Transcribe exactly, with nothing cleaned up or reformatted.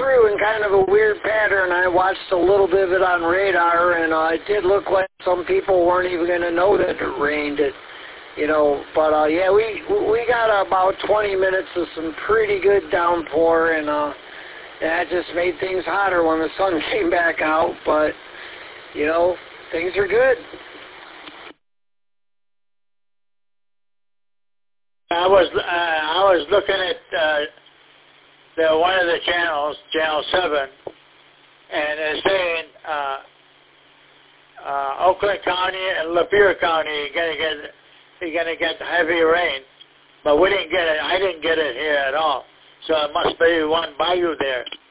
through in kind of a weird pattern. I watched a little bit of it on radar, and uh, it did look like some people weren't even going to know that it rained. It, you know, but uh, yeah, we we got about twenty minutes of some pretty good downpour, and uh, that just made things hotter when the sun came back out. But you know, things are good. I was uh, I was looking at uh, the one of the channels, Channel Seven, and it's saying uh, uh, Oakland County and Lapeer County are gonna get you're gonna get heavy rain, but we didn't get it. I didn't get it here at all, so it must be one by you there.